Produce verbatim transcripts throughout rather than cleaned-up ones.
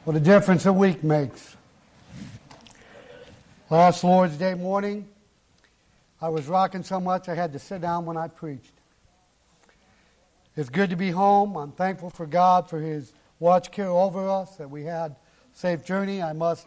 What a difference a week makes. Last Lord's Day morning, I was rocking so much I had to sit down when I preached. It's good to be home. I'm thankful for God for His watch care over us, that we had a safe journey. I must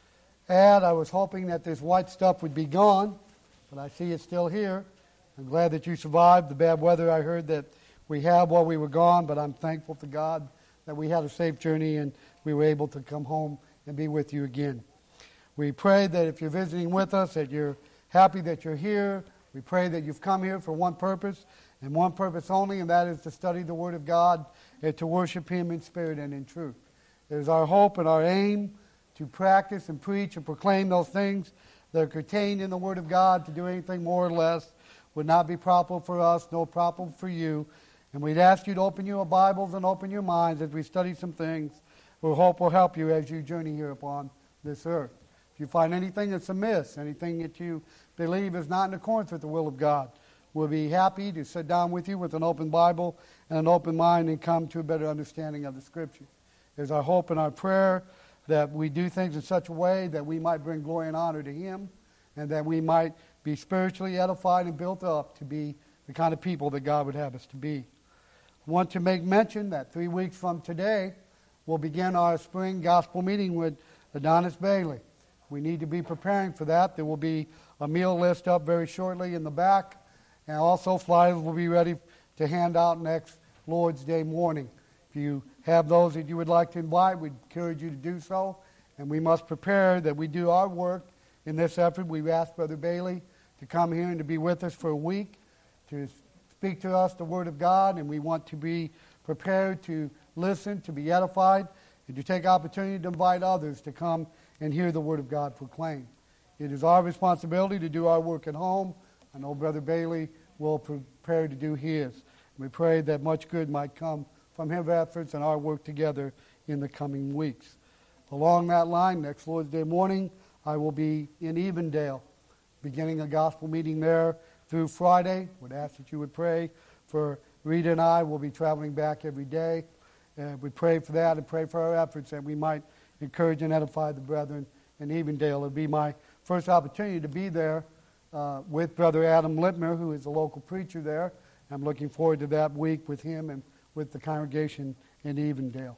add, I was hoping that this white stuff would be gone, but I see it's still here. I'm glad that you survived the bad weather I heard that we had while we were gone, but I'm thankful to God that we had a safe journey and we were able to come home and be with you again. We pray that if you're visiting with us, that you're happy that you're here. We pray that you've come here for one purpose and one purpose only, and that is to study the Word of God and to worship Him in spirit and in truth. It is our hope and our aim to practice and preach and proclaim those things that are contained in the Word of God. To do anything more or less would not be proper for us, no proper for you. And we'd ask you to open your Bibles and open your minds as we study some things we hope will help you as you journey here upon this earth. If you find anything that's amiss, anything that you believe is not in accordance with the will of God, we'll be happy to sit down with you with an open Bible and an open mind and come to a better understanding of the Scriptures. It's our hope and our prayer that we do things in such a way that we might bring glory and honor to Him, and that we might be spiritually edified and built up to be the kind of people that God would have us to be. I want to make mention that three weeks from today, we'll begin our spring gospel meeting with Adonis Bailey. We need to be preparing for that. There will be a meal list up very shortly in the back, and also flyers will be ready to hand out next Lord's Day morning. If you have those that you would like to invite, we'd encourage you to do so, and we must prepare that we do our work in this effort. We've asked Brother Bailey to come here and to be with us for a week, to speak to us the Word of God, and we want to be prepared to listen, to be edified, and to take opportunity to invite others to come and hear the Word of God proclaimed. It is our responsibility to do our work at home. I know Brother Bailey will prepare to do his. We pray that much good might come from his efforts and our work together in the coming weeks. Along that line, next Lord's Day morning, I will be in Evendale, beginning a gospel meeting there through Friday. Would ask that you would pray for Rita and I. We'll be traveling back every day. And we pray for that and pray for our efforts that we might encourage and edify the brethren in Evendale. It'll be my first opportunity to be there uh, with Brother Adam Littmer, who is a local preacher there. I'm looking forward to that week with him and with the congregation in Evendale.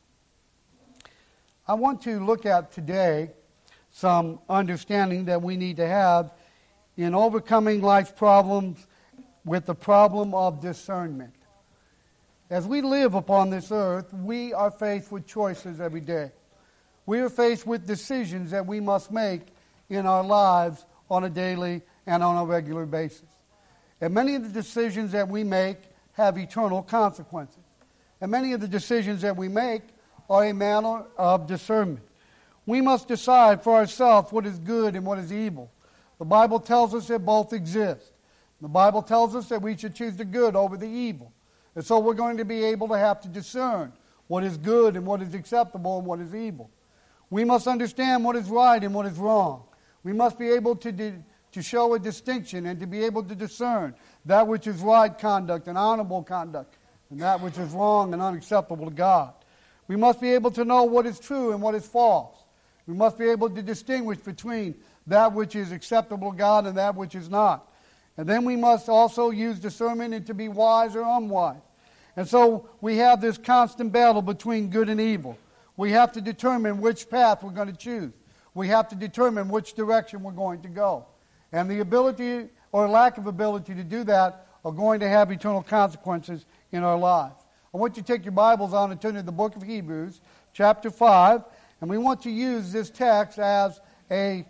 I want to look at today some understanding that we need to have in overcoming life's problems with the problem of discernment. As we live upon this earth, we are faced with choices every day. We are faced with decisions that we must make in our lives on a daily and on a regular basis. And many of the decisions that we make have eternal consequences. And many of the decisions that we make are a matter of discernment. We must decide for ourselves what is good and what is evil. The Bible tells us that both exist. The Bible tells us that we should choose the good over the evil. And so we're going to be able to have to discern what is good and what is acceptable and what is evil. We must understand what is right and what is wrong. We must be able to, di- to show a distinction and to be able to discern that which is right conduct and honorable conduct and that which is wrong and unacceptable to God. We must be able to know what is true and what is false. We must be able to distinguish between that which is acceptable to God and that which is not. And then we must also use discernment and to be wise or unwise. And so we have this constant battle between good and evil. We have to determine which path we're going to choose. We have to determine which direction we're going to go. And the ability or lack of ability to do that are going to have eternal consequences in our lives. I want you to take your Bibles on and turn to the book of Hebrews, chapter five, and we want to use this text as a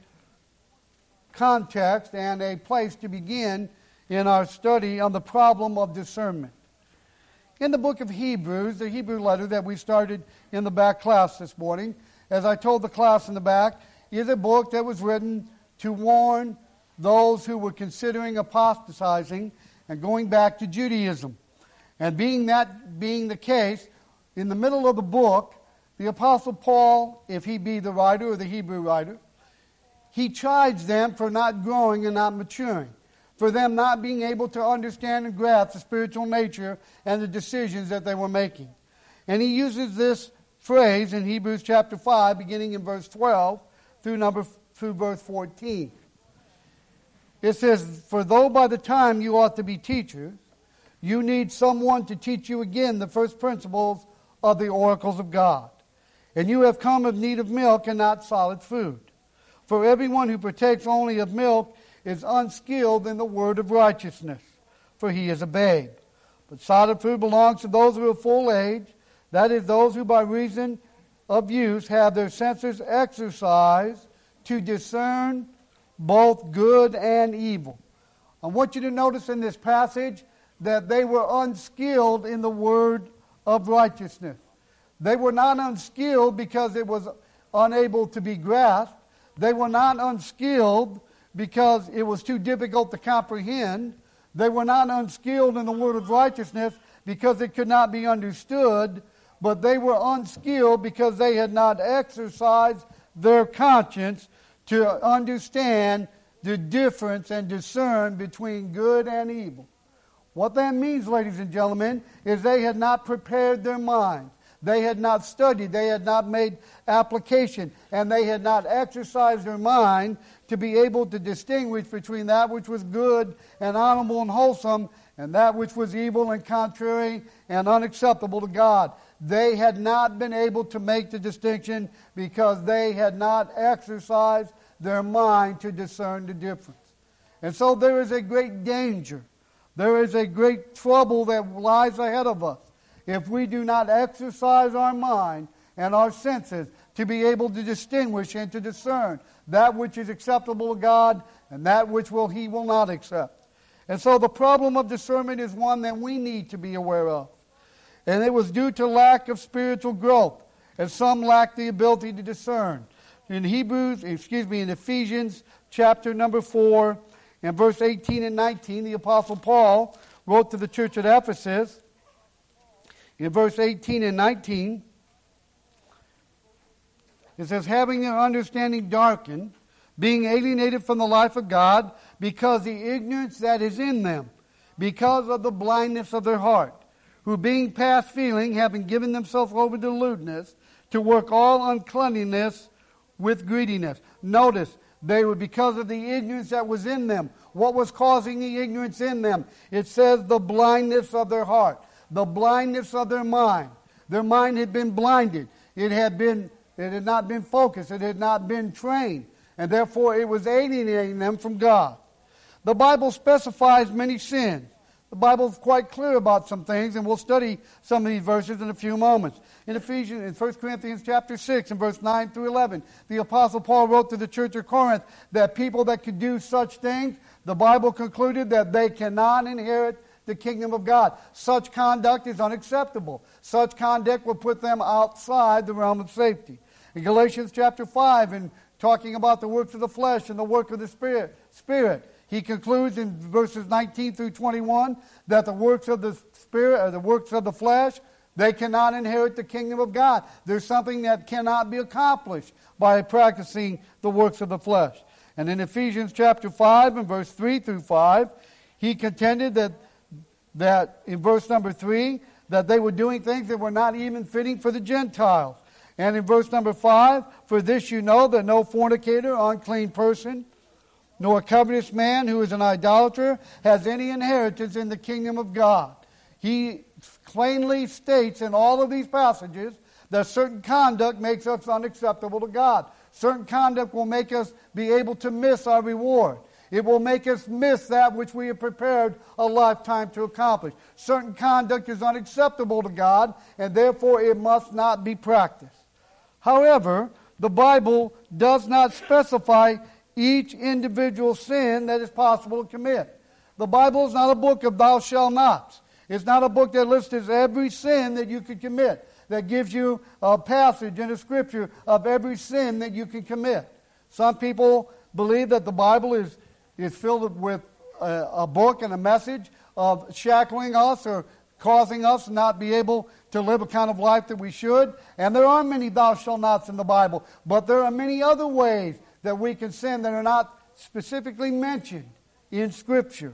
context and a place to begin in our study on the problem of discernment. In the book of Hebrews, the Hebrew letter that we started in the back class this morning, as I told the class in the back, is a book that was written to warn those who were considering apostatizing and going back to Judaism. And being that being the case, in the middle of the book, the Apostle Paul, if he be the writer or the Hebrew writer, he chides them for not growing and not maturing, for them not being able to understand and grasp the spiritual nature and the decisions that they were making. And he uses this phrase in Hebrews chapter five, beginning in verse twelve through number through verse fourteen. It says, "For though by the time you ought to be teachers, you need someone to teach you again the first principles of the oracles of God. And you have come of need of milk and not solid food. For everyone who partakes only of milk is unskilled in the word of righteousness, for he is a babe. But solid food belongs to those who are full age, that is, those who by reason of use have their senses exercised to discern both good and evil." I want you to notice in this passage that they were unskilled in the word of righteousness. They were not unskilled because it was unable to be grasped. They were not unskilled because it was too difficult to comprehend. They were not unskilled in the word of righteousness because it could not be understood, but they were unskilled because they had not exercised their conscience to understand the difference and discern between good and evil. What that means, ladies and gentlemen, is they had not prepared their minds. They had not studied. They had not made application. And they had not exercised their mind to be able to distinguish between that which was good and honorable and wholesome and that which was evil and contrary and unacceptable to God. They had not been able to make the distinction because they had not exercised their mind to discern the difference. And so there is a great danger. There is a great trouble that lies ahead of us if we do not exercise our mind and our senses to be able to distinguish and to discern that which is acceptable to God and that which will He will not accept. And so the problem of discernment is one that we need to be aware of. And it was due to lack of spiritual growth, and some lack the ability to discern. In Hebrews, excuse me, in Ephesians chapter number four, and verse eighteen and nineteen, the Apostle Paul wrote to the church at Ephesus, in verse eighteen and nineteen, it says, "Having their understanding darkened, being alienated from the life of God, because the ignorance that is in them, because of the blindness of their heart, who being past feeling, having given themselves over to lewdness, to work all uncleanness with greediness." Notice, they were because of the ignorance that was in them. What was causing the ignorance in them? It says the blindness of their heart, the blindness of their mind. Their mind had been blinded. It had been, it had not been focused. It had not been trained. And therefore it was alienating them from God. The Bible specifies many sins. The Bible is quite clear about some things, and we'll study some of these verses in a few moments. In Ephesians, in First Corinthians chapter six, and verse nine through eleven, the Apostle Paul wrote to the church of Corinth that people that could do such things, the Bible concluded that they cannot inherit the kingdom of God. Such conduct is unacceptable. Such conduct will put them outside the realm of safety. In Galatians chapter five, in talking about the works of the flesh and the work of the Spirit, Spirit, he concludes in verses nineteen through twenty-one that the works of the Spirit, or the works of the flesh, they cannot inherit the kingdom of God. There's something that cannot be accomplished by practicing the works of the flesh. And in Ephesians chapter five and verse three through five, he contended that, that in verse number three, that they were doing things that were not even fitting for the Gentiles. And in verse number five, "For this you know, that no fornicator, unclean person, nor a covetous man who is an idolater has any inheritance in the kingdom of God." He plainly states in all of these passages that certain conduct makes us unacceptable to God. Certain conduct will make us be able to miss our reward. It will make us miss that which we have prepared a lifetime to accomplish. Certain conduct is unacceptable to God, and therefore it must not be practiced. However, the Bible does not specify each individual sin that is possible to commit. The Bible is not a book of thou shalt nots. It's not a book that lists every sin that you could commit, that gives you a passage in the Scripture of every sin that you can commit. Some people believe that the Bible is, is filled with a, a book and a message of shackling us or causing us to not be able to live a kind of life that we should. And there are many thou shalt nots in the Bible, but there are many other ways that we can sin that are not specifically mentioned in Scripture.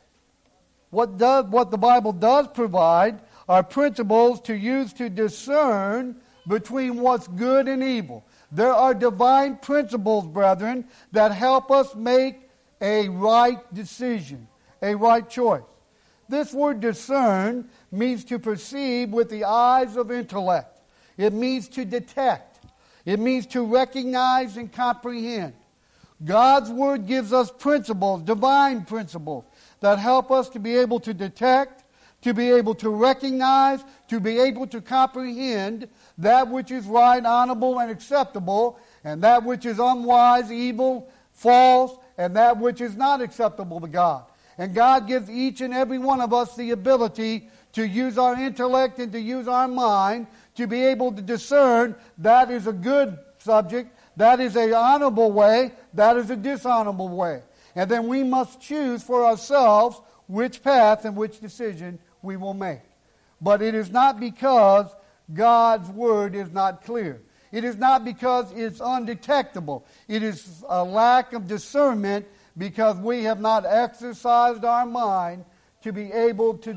What does what the Bible does provide are principles to use to discern between what's good and evil. There are divine principles, brethren, that help us make a right decision, a right choice. This word discern means to perceive with the eyes of intellect. It means to detect. It means to recognize and comprehend. God's Word gives us principles, divine principles, that help us to be able to detect, to be able to recognize, to be able to comprehend that which is right, honorable, and acceptable, and that which is unwise, evil, false, and that which is not acceptable to God. And God gives each and every one of us the ability to use our intellect and to use our mind to be able to discern that is a good subject, that is an honorable way, that is a dishonorable way. And then we must choose for ourselves which path and which decision we will make. But it is not because God's Word is not clear. It is not because it's undetectable. It is a lack of discernment because we have not exercised our mind to be able to,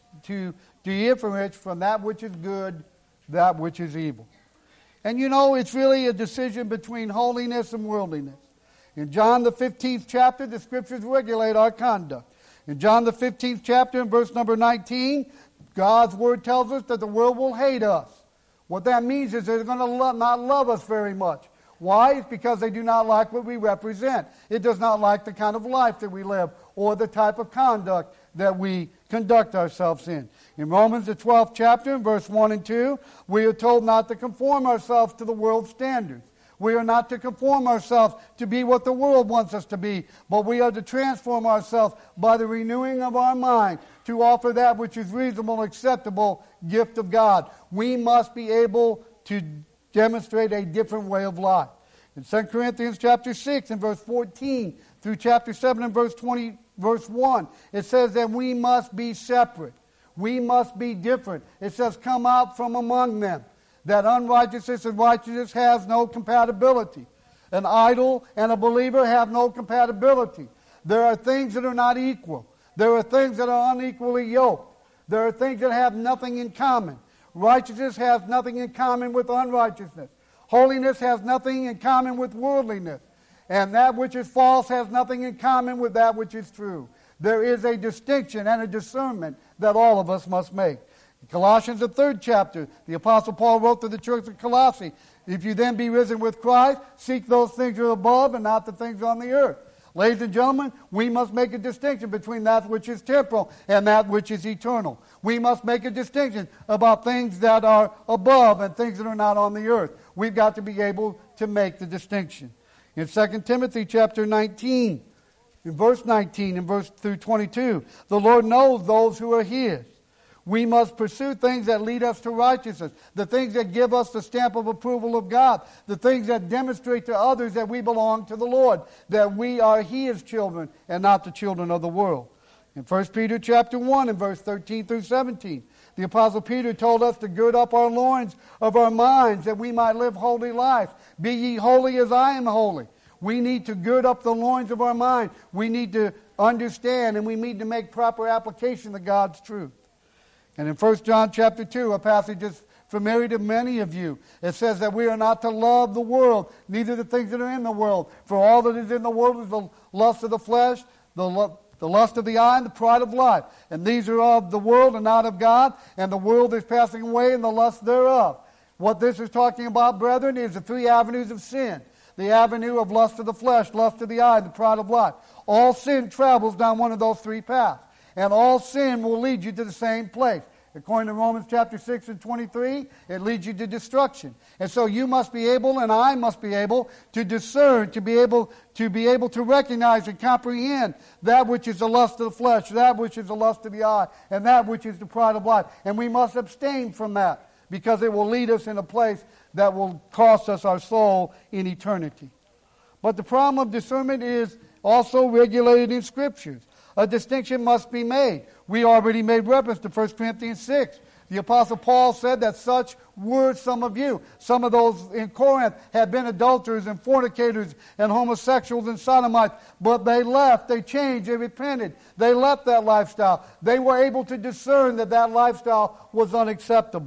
to differentiate from that which is good, that which is evil. And you know, it's really a decision between holiness and worldliness. In John the fifteenth chapter, the Scriptures regulate our conduct. In John the fifteenth chapter, in verse number nineteen, God's Word tells us that the world will hate us. What that means is they're going to lo- not love us very much. Why? It's because they do not like what we represent. It does not like the kind of life that we live or the type of conduct that we conduct ourselves in. In Romans the twelfth chapter, in verse one and two, we are told not to conform ourselves to the world's standards. We are not to conform ourselves to be what the world wants us to be, but we are to transform ourselves by the renewing of our mind to offer that which is reasonable and acceptable gift of God. We must be able to demonstrate a different way of life. In Second Corinthians chapter six and verse fourteen through chapter seven and verse twenty, verse one, it says that we must be separate. We must be different. It says, come out from among them. That unrighteousness and righteousness has no compatibility. An idol and a believer have no compatibility. There are things that are not equal. There are things that are unequally yoked. There are things that have nothing in common. Righteousness has nothing in common with unrighteousness. Holiness has nothing in common with worldliness. And that which is false has nothing in common with that which is true. There is a distinction and a discernment that all of us must make. In Colossians, the third chapter, the Apostle Paul wrote to the church of Colossae, if you then be risen with Christ, seek those things that are above and not the things on the earth. Ladies and gentlemen, we must make a distinction between that which is temporal and that which is eternal. We must make a distinction about things that are above and things that are not on the earth. We've got to be able to make the distinction. In Second Timothy chapter nineteen, in verse nineteen and verse through twenty-two, the Lord knows those who are His. We must pursue things that lead us to righteousness, the things that give us the stamp of approval of God, the things that demonstrate to others that we belong to the Lord, that we are His children and not the children of the world. In First Peter chapter one and verse thirteen through seventeen, the Apostle Peter told us to gird up our loins of our minds that we might live holy life. Be ye holy as I am holy. We need to gird up the loins of our mind. We need to understand and we need to make proper application of God's truth. And in First John chapter two, a passage that's familiar to many of you, it says that we are not to love the world, neither the things that are in the world. For all that is in the world is the lust of the flesh, the, lo- the lust of the eye, and the pride of life. And these are of the world and not of God, and the world is passing away and the lust thereof. What this is talking about, brethren, is the three avenues of sin. The avenue of lust of the flesh, lust of the eye, and the pride of life. All sin travels down one of those three paths. And all sin will lead you to the same place. According to Romans chapter six and twenty-three, it leads you to destruction. And so you must be able, and I must be able, to discern, to be able to be able to recognize and comprehend that which is the lust of the flesh, that which is the lust of the eye, and that which is the pride of life. And we must abstain from that, because it will lead us in a place that will cost us our soul in eternity. But the problem of discernment is also regulated in Scriptures. A distinction must be made. We already made reference to First Corinthians six. The Apostle Paul said that such were some of you. Some of those in Corinth had been adulterers and fornicators and homosexuals and sodomites, but they left, they changed, they repented. They left that lifestyle. They were able to discern that that lifestyle was unacceptable.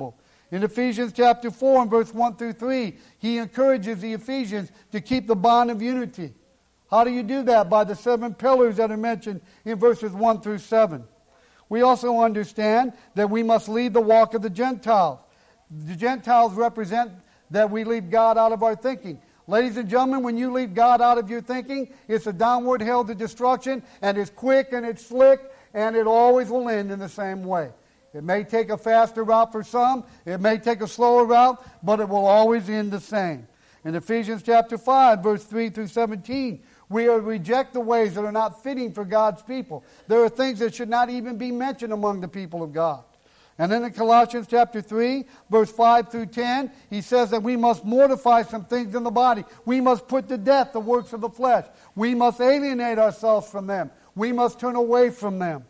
In Ephesians chapter four and verse one through three, he encourages the Ephesians to keep the bond of unity. How do you do that? By the seven pillars that are mentioned in verses one through seven. We also understand that we must lead the walk of the Gentiles. The Gentiles represent that we leave God out of our thinking. Ladies and gentlemen, when you leave God out of your thinking, it's a downward hill to destruction, and it's quick and it's slick, and it always will end in the same way. It may take a faster route for some, it may take a slower route, but it will always end the same. In Ephesians chapter five, verse three through seventeen, we are to reject the ways that are not fitting for God's people. There are things that should not even be mentioned among the people of God. And then in Colossians chapter three, verse five through ten, he says that we must mortify some things in the body. We must put to death the works of the flesh. We must alienate ourselves from them. We must turn away from them.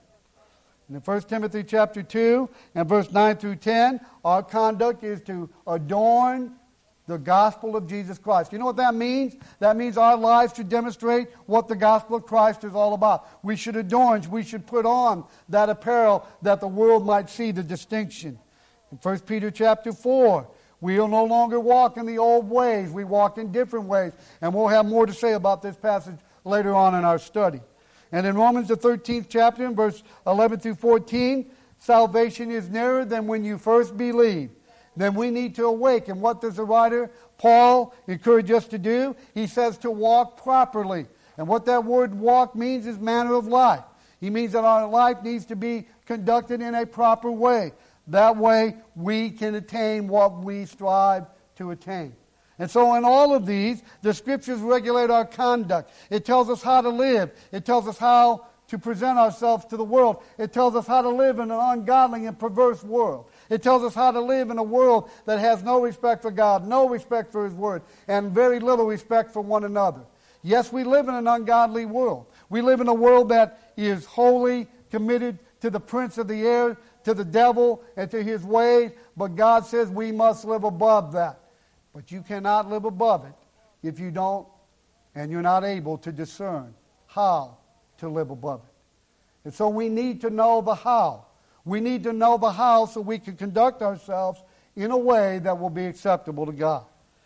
In First Timothy chapter two and verse nine through ten, our conduct is to adorn the gospel of Jesus Christ. You know what that means? That means our lives should demonstrate what the gospel of Christ is all about. We should adorn, we should put on that apparel that the world might see the distinction. In First Peter chapter four, we will no longer walk in the old ways. We walk in different ways. And we'll have more to say about this passage later on in our study. And in Romans the thirteenth chapter, in verse eleven through fourteen, salvation is nearer than when you first believed. Then we need to awake. And what does the writer Paul encourage us to do? He says to walk properly. And what that word walk means is manner of life. He means that our life needs to be conducted in a proper way. That way we can attain what we strive to attain. And so in all of these, the Scriptures regulate our conduct. It tells us how to live. It tells us how to present ourselves to the world. It tells us how to live in an ungodly and perverse world. It tells us how to live in a world that has no respect for God, no respect for His Word, and very little respect for one another. Yes, we live in an ungodly world. We live in a world that is wholly committed to the prince of the air, to the devil, and to his ways, but God says we must live above that. But you cannot live above it if you don't, and you're not able to discern how to live above it. And so we need to know the how. We need to know the how so we can conduct ourselves in a way that will be acceptable to God.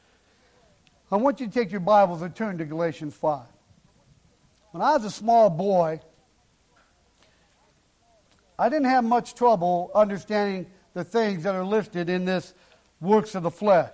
I want you to take your Bibles and turn to Galatians five. When I was a small boy, I didn't have much trouble understanding the things that are listed in this works of the flesh.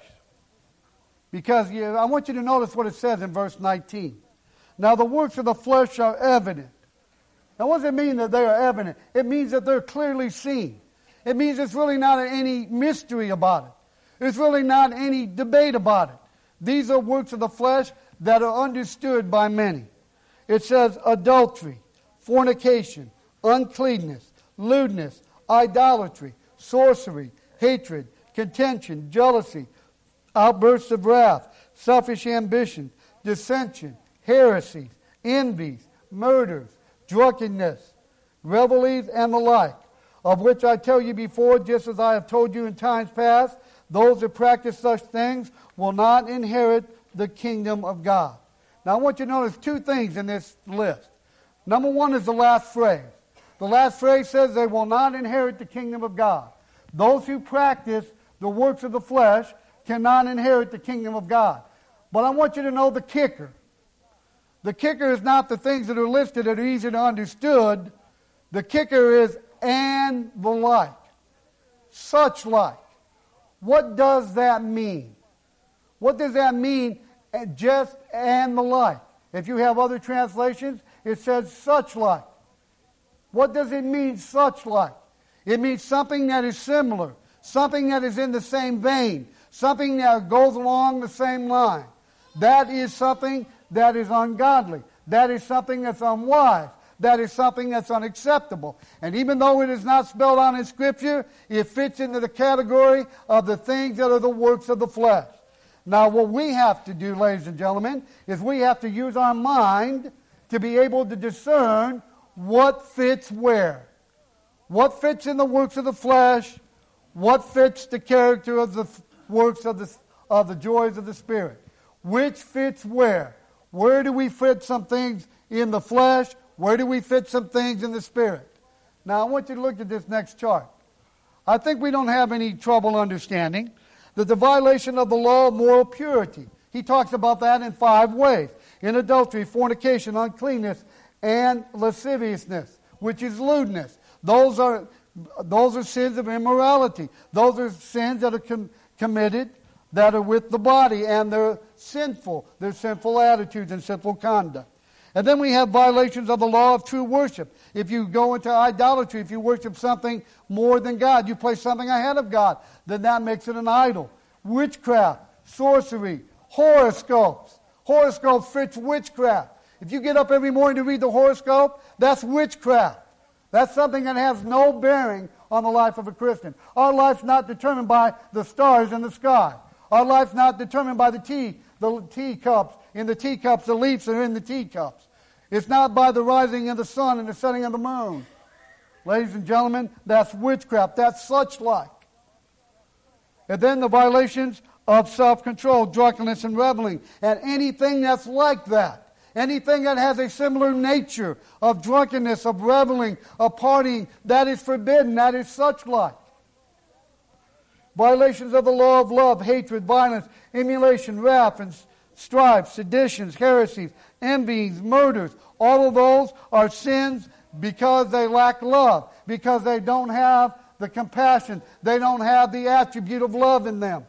Because you, I want you to notice what it says in verse nineteen. Now the works of the flesh are evident. Now what does it mean that they are evident? It means that they're clearly seen. It means there's really not any mystery about it. There's really not any debate about it. These are works of the flesh that are understood by many. It says adultery, fornication, uncleanness, lewdness, idolatry, sorcery, hatred, contention, jealousy, outbursts of wrath, selfish ambition, dissension, heresies, envies, murders, drunkenness, revelries, and the like, of which I tell you before, just as I have told you in times past, those that practice such things will not inherit the kingdom of God. Now I want you to notice two things in this list. Number one is the last phrase. The last phrase says they will not inherit the kingdom of God. Those who practice the works of the flesh cannot inherit the kingdom of God. But I want you to know the kicker. The kicker is not the things that are listed that are easy to understood. The kicker is and the like. Such like. What does that mean? What does that mean, just and the like? If you have other translations, it says such like. What does it mean, such like? It means something that is similar, something that is in the same vein, something that goes along the same line. That is something that is ungodly. That is something that's unwise. That is something that's unacceptable. And even though it is not spelled out in Scripture, it fits into the category of the things that are the works of the flesh. Now, what we have to do, ladies and gentlemen, is we have to use our mind to be able to discern what fits where. What fits in the works of the flesh? What fits the character of the works of the, of the joys of the Spirit? Which fits where? Where do we fit some things in the flesh? Where do we fit some things in the Spirit? Now, I want you to look at this next chart. I think we don't have any trouble understanding that the violation of the law of moral purity, he talks about that in five ways. In adultery, fornication, uncleanness, and lasciviousness, which is lewdness. Those are those are sins of immorality. Those are sins that are com- committed that are with the body, and they're sinful. They're sinful attitudes and sinful conduct. And then we have violations of the law of true worship. If you go into idolatry, if you worship something more than God, you place something ahead of God, then that makes it an idol. Witchcraft, sorcery, horoscopes. Horoscopes fits witchcraft. If you get up every morning to read the horoscope, that's witchcraft. That's something that has no bearing on the life of a Christian. Our life's not determined by the stars in the sky. Our life's not determined by the tea, the teacups. In the teacups, the leaves are in the teacups. It's not by the rising of the sun and the setting of the moon. Ladies and gentlemen, that's witchcraft. That's such like. And then the violations of self-control, drunkenness, and reveling, and anything that's like that. Anything that has a similar nature of drunkenness, of reveling, of partying, that is forbidden. That is such like. Violations of the law of love, hatred, violence, emulation, wrath, and strife, seditions, heresies, envies, murders. All of those are sins because they lack love, because they don't have the compassion. They don't have the attribute of love in them.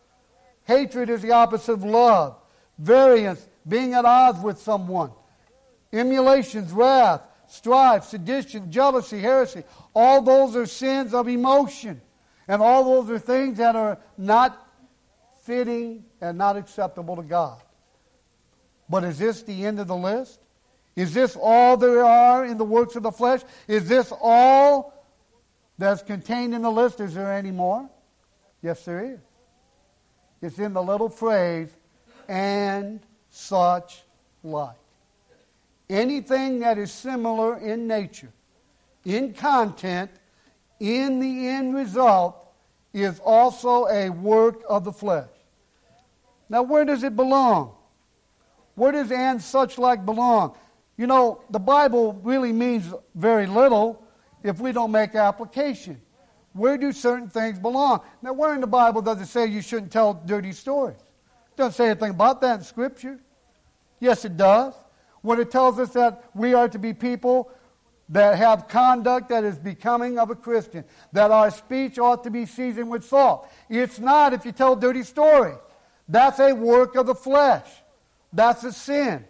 Hatred is the opposite of love. Variance, being at odds with someone. Emulations, wrath, strife, sedition, jealousy, heresy. All those are sins of emotion. And all those are things that are not fitting and not acceptable to God. But is this the end of the list? Is this all there are in the works of the flesh? Is this all that's contained in the list? Is there any more? Yes, there is. It's in the little phrase, and such like. Anything that is similar in nature, in content, in the end result, is also a work of the flesh. Now, where does it belong? Where does and such like belong? You know, the Bible really means very little if we don't make application. Where do certain things belong? Now, where in the Bible does it say you shouldn't tell dirty stories? It doesn't say anything about that in Scripture. Yes, it does. When it tells us that we are to be people that have conduct that is becoming of a Christian, that our speech ought to be seasoned with salt. It's not if you tell dirty stories. That's a work of the flesh. That's a sin.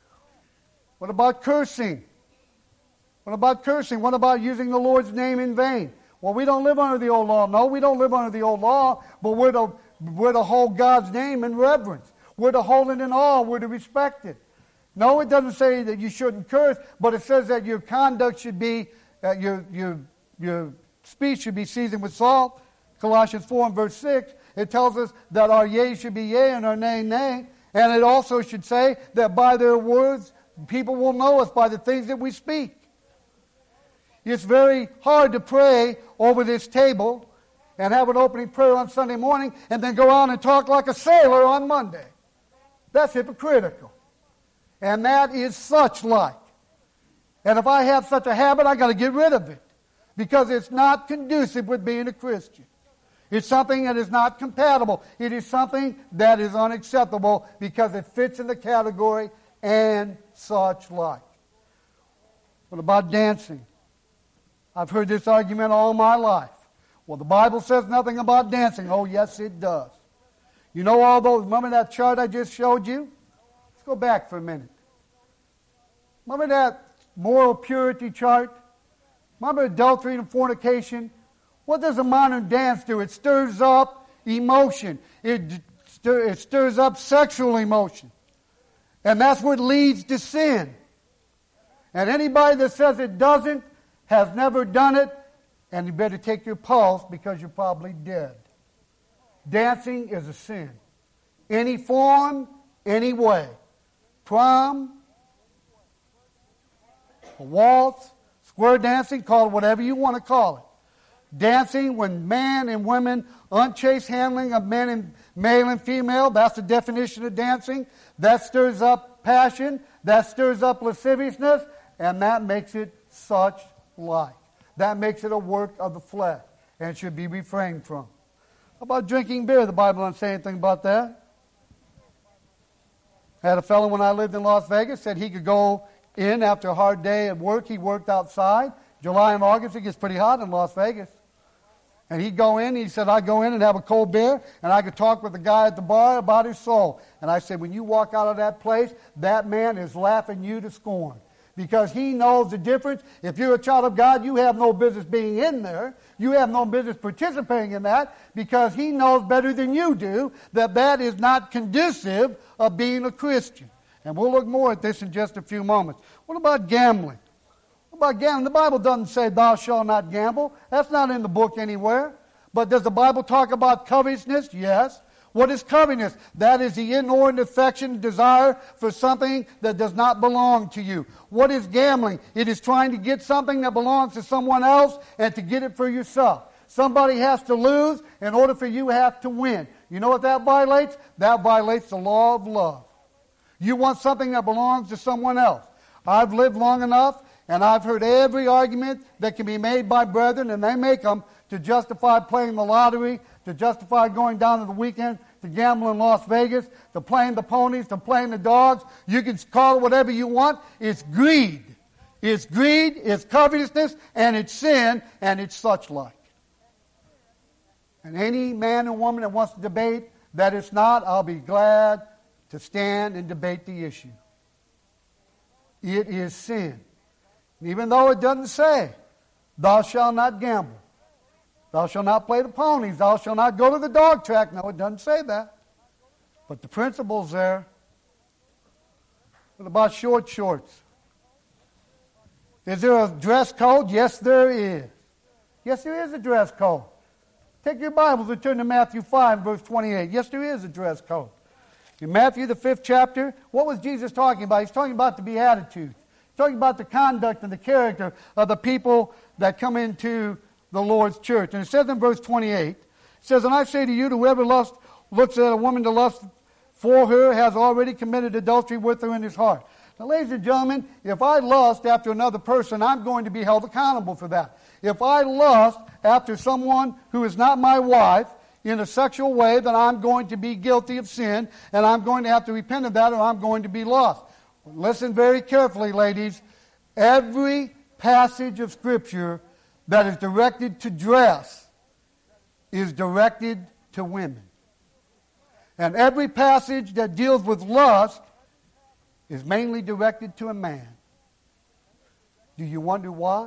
What about cursing? What about cursing? What about using the Lord's name in vain? Well, we don't live under the old law. No, we don't live under the old law, but we're to, we're to hold God's name in reverence. We're to hold it in awe. We're to respect it. No, it doesn't say that you shouldn't curse, but it says that your conduct should be, uh, your, your, your speech should be seasoned with salt. Colossians four and verse six, it tells us that our yea should be yea and our nay, nay. And it also should say that by their words, people will know us by the things that we speak. It's very hard to pray over this table and have an opening prayer on Sunday morning and then go out and talk like a sailor on Monday. That's hypocritical. And that is such like. And if I have such a habit, I've got to get rid of it. Because it's not conducive with being a Christian. It's something that is not compatible. It is something that is unacceptable because it fits in the category and such like. What about dancing? I've heard this argument all my life. Well, the Bible says nothing about dancing. Oh, yes, it does. You know all those, remember that chart I just showed you? Let's go back for a minute. Remember that moral purity chart? Remember adultery and fornication? What does a modern dance do? It stirs up emotion. It, stir, it stirs up sexual emotion. And that's what leads to sin. And anybody that says it doesn't has never done it, and you better take your pulse because you're probably dead. Dancing is a sin. Any form, any way. Prom, a waltz, square dancing, call it whatever you want to call it. Dancing when man and women, unchaste handling of men and male and female, that's the definition of dancing. That stirs up passion, that stirs up lasciviousness, and that makes it such like. That makes it a work of the flesh. and should be refrained from. How about drinking beer? The Bible doesn't say anything about that. I had a fellow when I lived in Las Vegas said he could go in after a hard day at work. He worked outside. July and August, it gets pretty hot in Las Vegas. And he'd go in, he said, I'd go in and have a cold beer, and I could talk with the guy at the bar about his soul. And I said, when you walk out of that place, that man is laughing you to scorn. Because he knows the difference. If you're a child of God, you have no business being in there. You have no business participating in that, because he knows better than you do that that is not conducive of being a Christian. And we'll look more at this in just a few moments. What about gambling? What about gambling? The Bible doesn't say thou shalt not gamble. That's not in the book anywhere. But does the Bible talk about covetousness? Yes. What is covetousness? That is the inordinate affection, desire for something that does not belong to you. What is gambling? It is trying to get something that belongs to someone else and to get it for yourself. Somebody has to lose in order for you to have to win. You know what that violates? That violates the law of love. You want something that belongs to someone else. I've lived long enough, and I've heard every argument that can be made by brethren, and they make them to justify playing the lottery, to justify going down to the weekend to gamble in Las Vegas, to playing the ponies, to playing the dogs. You can call it whatever you want. It's greed. It's greed, it's covetousness, and it's sin, and it's such like. And any man and woman that wants to debate that it's not, I'll be glad to stand and debate the issue. It is sin. And even though it doesn't say, thou shalt not gamble, thou shalt not play the ponies, thou shalt not go to the dog track. No, it doesn't say that. But the principle's there. What about short shorts? Is there a dress code? Yes, there is. Yes, there is a dress code. Take your Bibles and turn to Matthew five, verse twenty-eight. Yes, there is a dress code. In Matthew, the fifth chapter, what was Jesus talking about? He's talking about the Beatitudes. He's talking about the conduct and the character of the people that come into the Lord's church. And it says in verse twenty-eight, it says, and I say to you, whoever lust, looks at a woman to lust for her has already committed adultery with her in his heart. Now, ladies and gentlemen, if I lust after another person, I'm going to be held accountable for that. If I lust after someone who is not my wife in a sexual way, then I'm going to be guilty of sin, and I'm going to have to repent of that, or I'm going to be lost. Listen very carefully, ladies. Every passage of Scripture that is directed to dress is directed to women. And every passage that deals with lust is mainly directed to a man. Do you wonder why?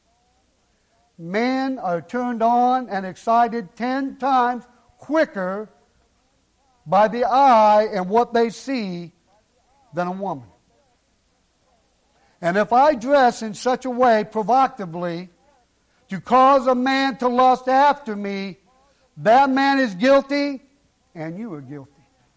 Men are turned on and excited ten times quicker by the eye and what they see than a woman. And if I dress in such a way provocatively to cause a man to lust after me, that man is guilty and you are guilty.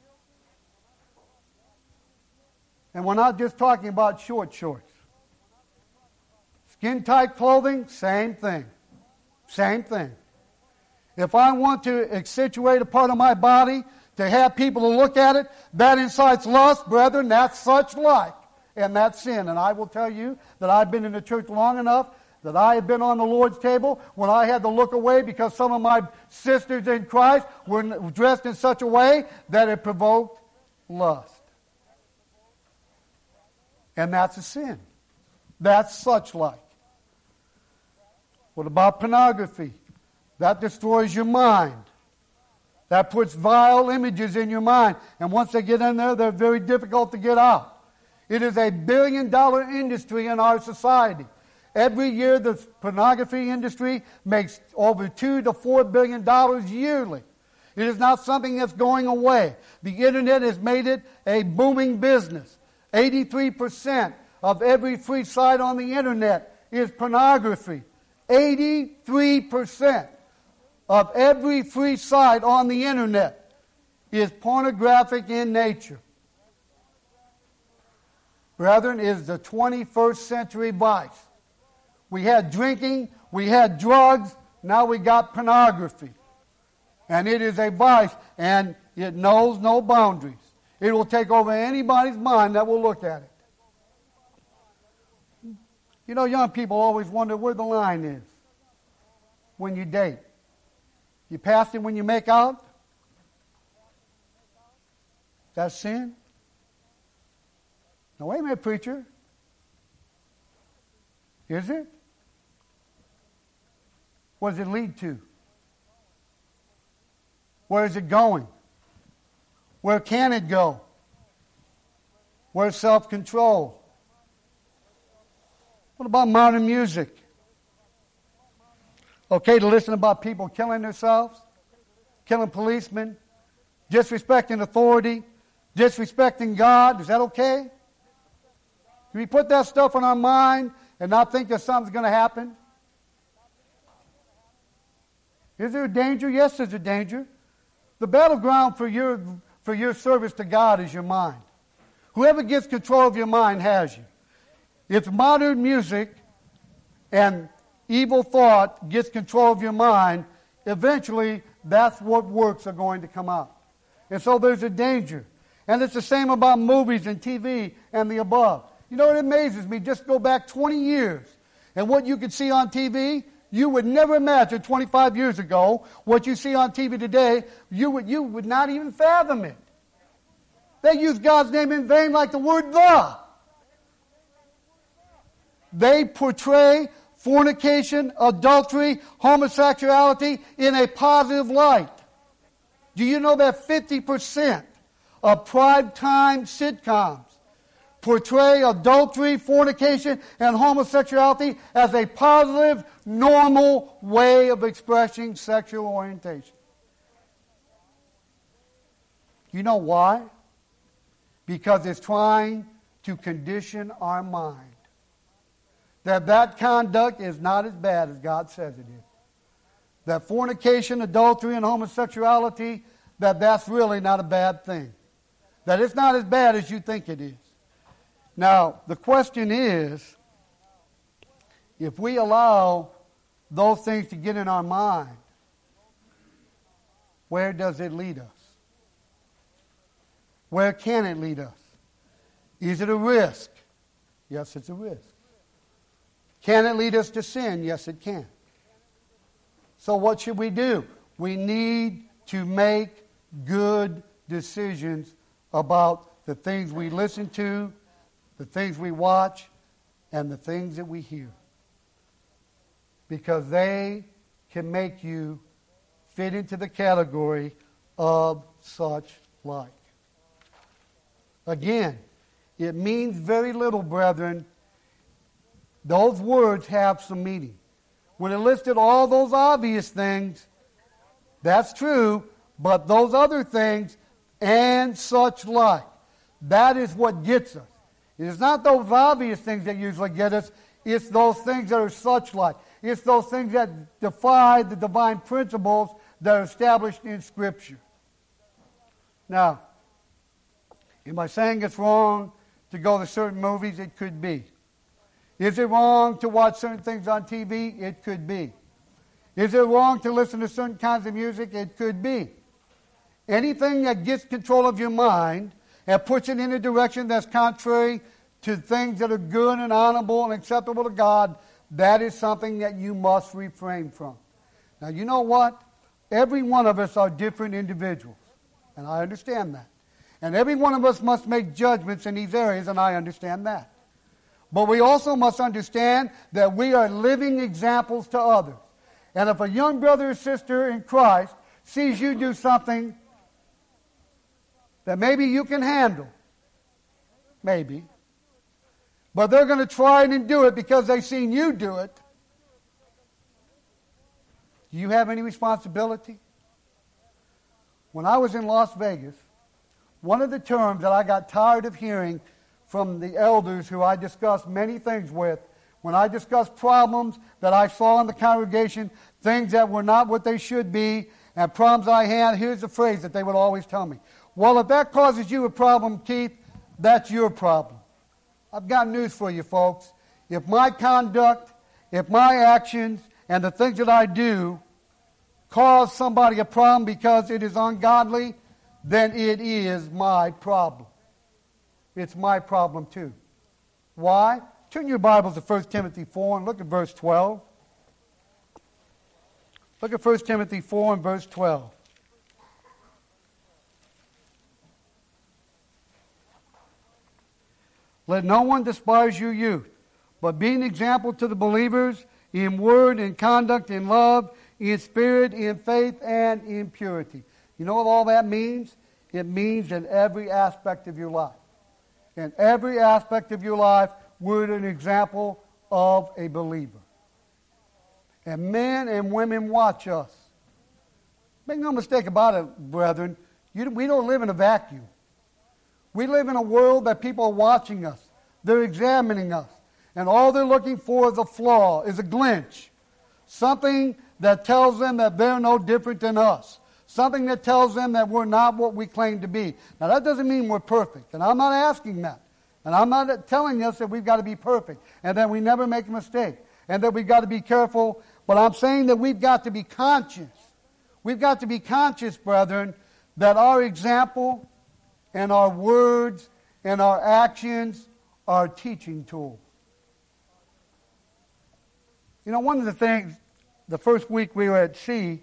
And we're not just talking about short shorts. Skin-tight clothing, same thing. Same thing. If I want to accentuate a part of my body to have people to look at it, that incites lust, brethren, that's such like, and that's sin. And I will tell you that I've been in the church long enough that I have been on the Lord's table when I had to look away because some of my sisters in Christ were dressed in such a way that it provoked lust. And that's a sin. That's such like. What about pornography? That destroys your mind. That puts vile images in your mind. And once they get in there, they're very difficult to get out. It is a billion dollar industry in our society. Every year the pornography industry makes over two to four billion dollars yearly. It is not something that's going away. The internet has made it a booming business. eighty-three percent of every free site on the internet is pornography. eighty-three percent of every free site on the internet is pornographic in nature. Brethren, it is the twenty-first century vice. We had drinking, we had drugs, now we got pornography. And it is a vice, and it knows no boundaries. It will take over anybody's mind that will look at it. You know, young people always wonder where the line is when you date. You passed it when you make out? That's sin? Now wait a minute, preacher. Is it? What does it lead to? Where is it going? Where can it go? Where's self-control? What about modern music? Okay to listen about people killing themselves, killing policemen, disrespecting authority, disrespecting God. Is that okay? Can we put that stuff on our mind and not think that something's going to happen? Is there a danger? Yes, there's a danger. The battleground for your, for your service to God is your mind. Whoever gets control of your mind has you. If modern music and evil thought gets control of your mind, eventually that's what works are going to come out. And so there's a danger. And it's the same about movies and T V and the above. You know, it amazes me. Just go back twenty years and what you could see on T V, you would never imagine twenty-five years ago what you see on T V today, you would, you would not even fathom it. They use God's name in vain like the word the. They portray fornication, adultery, homosexuality in a positive light. Do you know that fifty percent of primetime sitcoms portray adultery, fornication, and homosexuality as a positive, normal way of expressing sexual orientation? You know why? Because it's trying to condition our mind that that conduct is not as bad as God says it is. That fornication, adultery, and homosexuality, that that's really not a bad thing. That it's not as bad as you think it is. Now, the question is, if we allow those things to get in our mind, where does it lead us? Where can it lead us? Is it a risk? Yes, it's a risk. Can it lead us to sin? Yes, it can. So what should we do? We need to make good decisions about the things we listen to, the things we watch, and the things that we hear. Because they can make you fit into the category of such like. Again, it means very little, brethren. Those words have some meaning. When it listed all those obvious things, that's true, but those other things and such like, that is what gets us. It is not those obvious things that usually get us, it's those things that are such like. It's those things that defy the divine principles that are established in Scripture. Now, am I saying it's wrong to go to certain movies? It could be. Is it wrong to watch certain things on T V? It could be. Is it wrong to listen to certain kinds of music? It could be. Anything that gets control of your mind and puts it in a direction that's contrary to things that are good and honorable and acceptable to God, that is something that you must refrain from. Now, you know what? Every one of us are different individuals, and I understand that. And every one of us must make judgments in these areas, and I understand that. But we also must understand that we are living examples to others. And if a young brother or sister in Christ sees you do something that maybe you can handle, maybe, but they're going to try it and do it because they've seen you do it, do you have any responsibility? When I was in Las Vegas, one of the terms that I got tired of hearing from the elders who I discussed many things with, when I discussed problems that I saw in the congregation, things that were not what they should be, and problems I had, here's the phrase that they would always tell me. Well, if that causes you a problem, Keith, that's your problem. I've got news for you, folks. If my conduct, if my actions, and the things that I do cause somebody a problem because it is ungodly, then it is my problem. It's my problem too. Why? Turn your Bibles to First Timothy four and look at verse twelve. Look at First Timothy four and verse twelve. Let no one despise your youth, but be an example to the believers in word, in conduct, in love, in spirit, in faith, and in purity. You know what all that means? It means in every aspect of your life. In every aspect of your life, we're an example of a believer. And men and women watch us. Make no mistake about it, brethren. You, we don't live in a vacuum. We live in a world that people are watching us. They're examining us. And all they're looking for is a flaw, is a glitch. Something that tells them that they're no different than us. Something that tells them that we're not what we claim to be. Now, that doesn't mean we're perfect. And I'm not asking that. And I'm not telling us that we've got to be perfect. And that we never make a mistake. And that we've got to be careful. But I'm saying that we've got to be conscious. We've got to be conscious, brethren, that our example and our words and our actions are teaching tools. You know, one of the things, the first week we were at sea,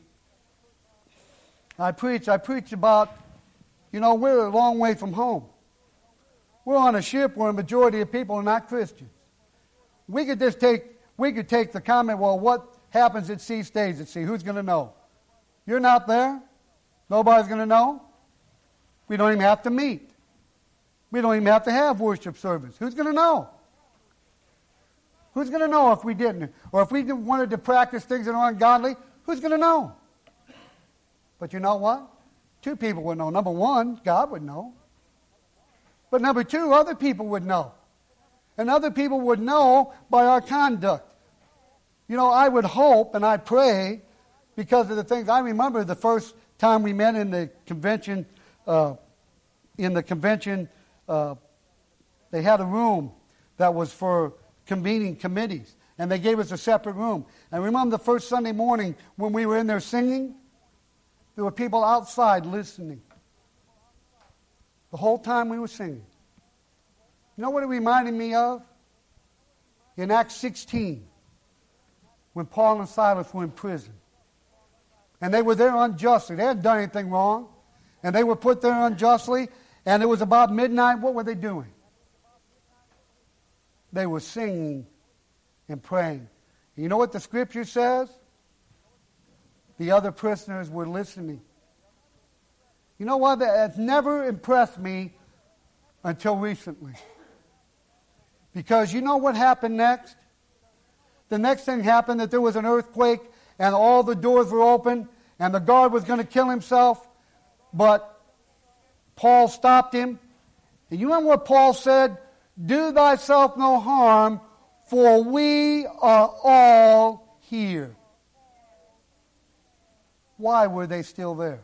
I preached, I preached about, you know, we're a long way from home. We're on a ship where a majority of people are not Christians. We could just take, we could take the comment, well, what happens at sea stays at sea. Who's going to know? You're not there. Nobody's going to know. We don't even have to meet. We don't even have to have worship service. Who's going to know? Who's going to know if we didn't? Or if we wanted to practice things that are ungodly, who's going to know? But you know what? Two people would know. Number one, God would know. But number two, other people would know. And other people would know by our conduct. You know, I would hope and I pray, because of the things I remember the first time we met in the convention, uh, in the convention, uh, they had a room that was for convening committees. And they gave us a separate room. And remember the first Sunday morning when we were in there singing? There were people outside listening. The whole time we were singing. You know what it reminded me of? In Acts sixteen, when Paul and Silas were in prison. And they were there unjustly. They hadn't done anything wrong. And they were put there unjustly. And it was about midnight. What were they doing? They were singing and praying. You know what the scripture says? The other prisoners were listening. You know what? That's never impressed me until recently. Because you know what happened next? The next thing happened that there was an earthquake and all the doors were open and the guard was going to kill himself. But Paul stopped him. And you remember what Paul said? Do thyself no harm, for we are all here. Why were they still there?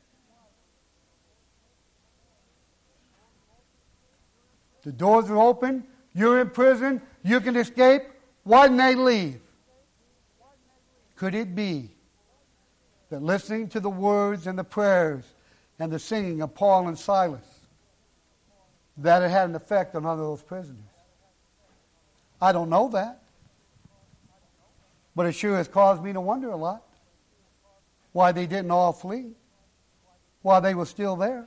The doors are open. You're in prison. You can escape. Why didn't they leave? Could it be that listening to the words and the prayers and the singing of Paul and Silas, that it had an effect on other those prisoners? I don't know that. But it sure has caused me to wonder a lot. Why they didn't all flee. Why they were still there.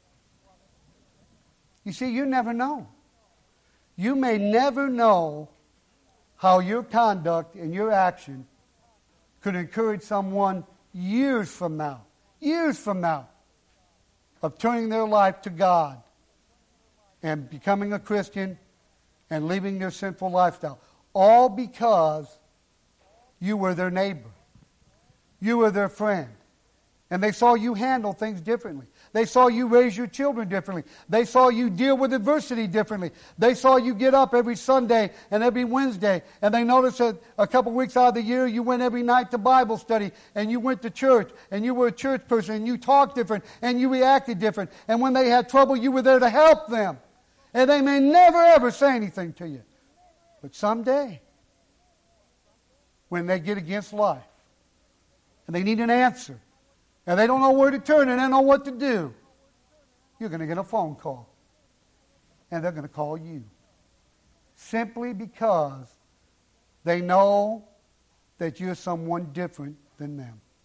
You see, you never know. You may never know how your conduct and your action could encourage someone years from now, years from now, of turning their life to God and becoming a Christian and leaving their sinful lifestyle. All because you were their neighbor. You were their friend. And they saw you handle things differently. They saw you raise your children differently. They saw you deal with adversity differently. They saw you get up every Sunday and every Wednesday. And they noticed that a couple weeks out of the year you went every night to Bible study. And you went to church. And you were a church person. And you talked different. And you reacted different. And when they had trouble, you were there to help them. And they may never ever say anything to you. But someday, when they get against life, and they need an answer, and they don't know where to turn and they don't know what to do, you're going to get a phone call. And they're going to call you. Simply because they know that you're someone different than them.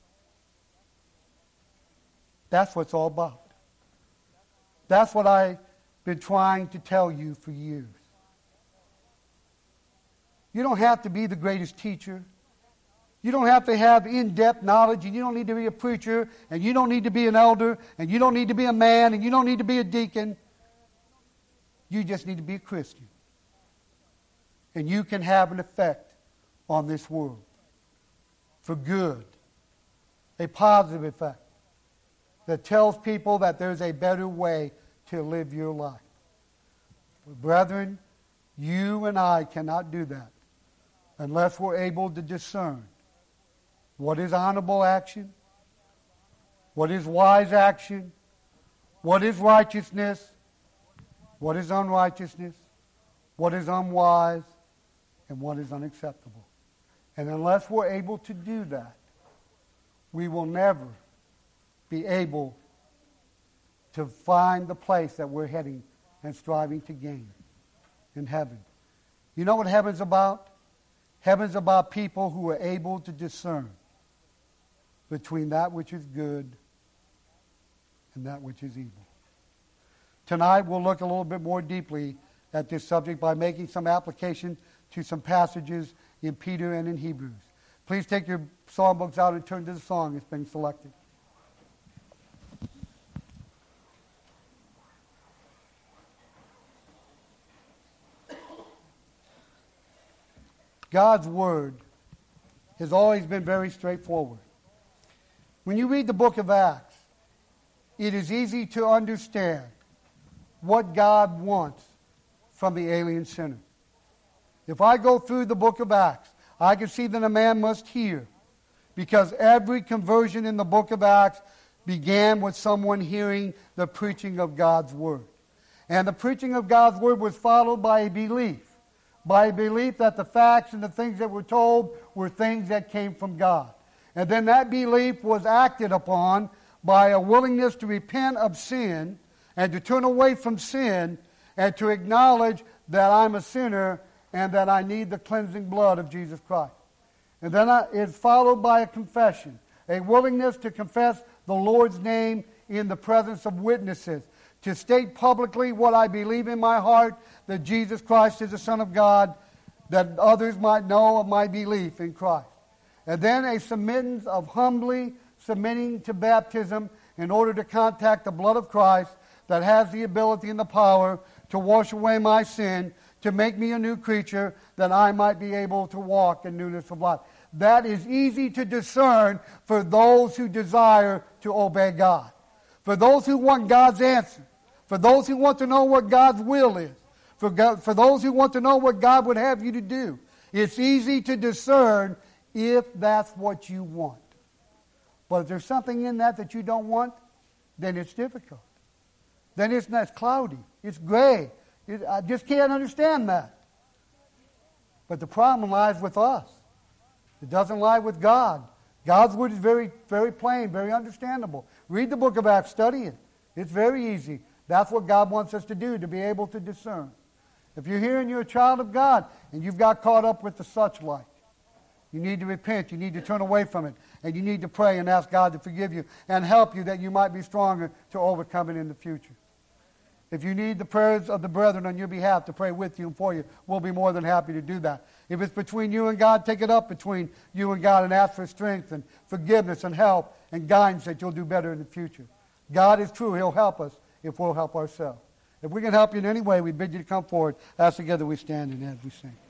That's what it's all about. That's what I've been trying to tell you for years. You don't have to be the greatest teacher. You don't have to have in-depth knowledge, and you don't need to be a preacher, and you don't need to be an elder, and you don't need to be a man, and you don't need to be a deacon. You just need to be a Christian. And you can have an effect on this world for good, a positive effect that tells people that there's a better way to live your life. But brethren, you and I cannot do that unless we're able to discern what is honorable action, what is wise action, what is righteousness, what is unrighteousness, what is unwise, and what is unacceptable. And unless we're able to do that, we will never be able to find the place that we're heading and striving to gain in heaven. You know what heaven's about? Heaven's about people who are able to discern between that which is good and that which is evil. Tonight we'll look a little bit more deeply at this subject by making some application to some passages in Peter and in Hebrews. Please take your songbooks out and turn to the song that's been selected. God's Word has always been very straightforward. When you read the book of Acts, it is easy to understand what God wants from the alien sinner. If I go through the book of Acts, I can see that a man must hear, because every conversion in the book of Acts began with someone hearing the preaching of God's Word. And the preaching of God's Word was followed by a belief. By a belief that the facts and the things that were told were things that came from God. And then that belief was acted upon by a willingness to repent of sin and to turn away from sin and to acknowledge that I'm a sinner and that I need the cleansing blood of Jesus Christ. And then it's followed by a confession, a willingness to confess the Lord's name in the presence of witnesses, to state publicly what I believe in my heart, that Jesus Christ is the Son of God, that others might know of my belief in Christ. And then a submittance of humbly submitting to baptism in order to contact the blood of Christ that has the ability and the power to wash away my sin, to make me a new creature, that I might be able to walk in newness of life. That is easy to discern for those who desire to obey God. For those who want God's answer. For those who want to know what God's will is. For, God, for those who want to know what God would have you to do. It's easy to discern if that's what you want. But if there's something in that that you don't want, then it's difficult. Then it's not, it's cloudy. It's gray. It, I just can't understand that. But the problem lies with us. It doesn't lie with God. God's Word is very, very plain, very understandable. Read the book of Acts, study it. It's very easy. That's what God wants us to do, to be able to discern. If you're here and you're a child of God and you've got caught up with the such like, you need to repent, you need to turn away from it, and you need to pray and ask God to forgive you and help you that you might be stronger to overcome it in the future. If you need the prayers of the brethren on your behalf to pray with you and for you, we'll be more than happy to do that. If it's between you and God, take it up between you and God and ask for strength and forgiveness and help and guidance that you'll do better in the future. God is true. He'll help us if we'll help ourselves. If we can help you in any way, we bid you to come forward as together we stand and as we sing.